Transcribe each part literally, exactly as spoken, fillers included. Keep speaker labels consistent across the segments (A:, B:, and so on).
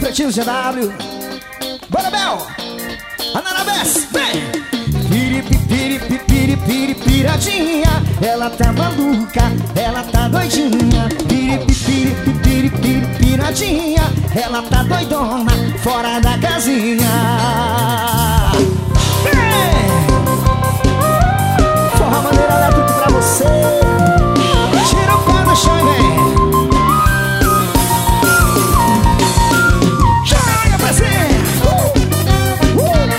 A: Pretinho G W. Bora, Bel! Ananabés, vem! Piripipiripipiripiri, piradinha. Ela tá maluca, ela tá doidinha. Piripipiripipiripiri, piradinha. Ela tá doidona, fora da casinha. Vem! Forró Maneira Elétrica pra você. Tira o pé do chão e vem. Joga pra cima. Uh! Uh!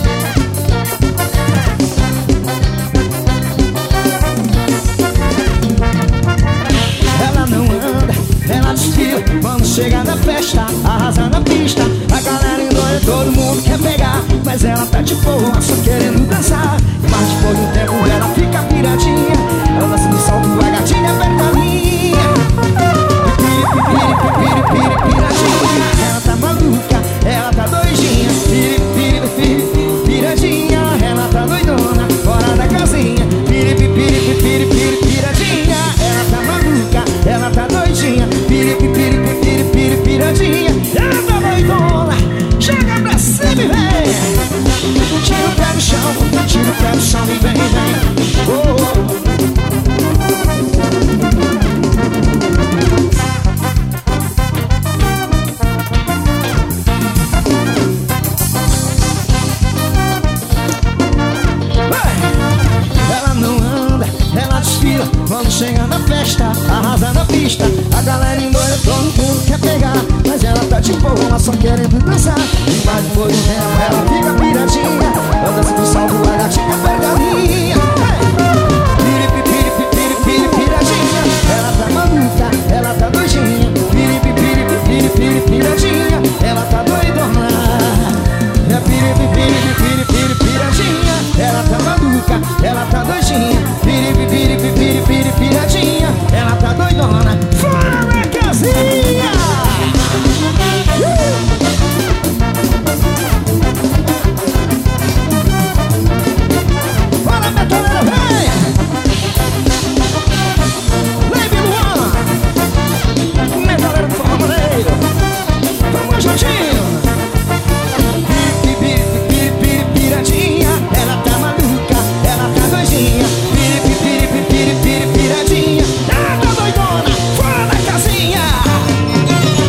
A: Ela não anda, ela desfila. Quando chega na festa, arrasando a pista. A galera endoida, todo mundo quer pegar. Mas ela tá de boa, só querendo dançar. Mas depois do tempo ela fica piradinha. Ela dança no sol com a gatinha aperta a linha. Piripipiripipiripiri, piradinha. Ela tá maluca, ela tá doidinha. Piripipiripiri, piradinha. Ela tá doidona, fora da casinha. Piripipiripipiripiri, piradinha. Ela tá maluca, ela tá doidinha. Piripipiripipiripiri, piradinha. Ela tá doidona, chega pra cima e vem. Tira o pé do chão, tira o pé do chão e vem, vem. Oh, oh. Ela não anda, ela desfila. Quando chega na festa, arrasa na pista. A galera endoida, todo mundo quer pegar. Mas ela tá de boa, só querendo dançar. E mais depois do tempo ela fica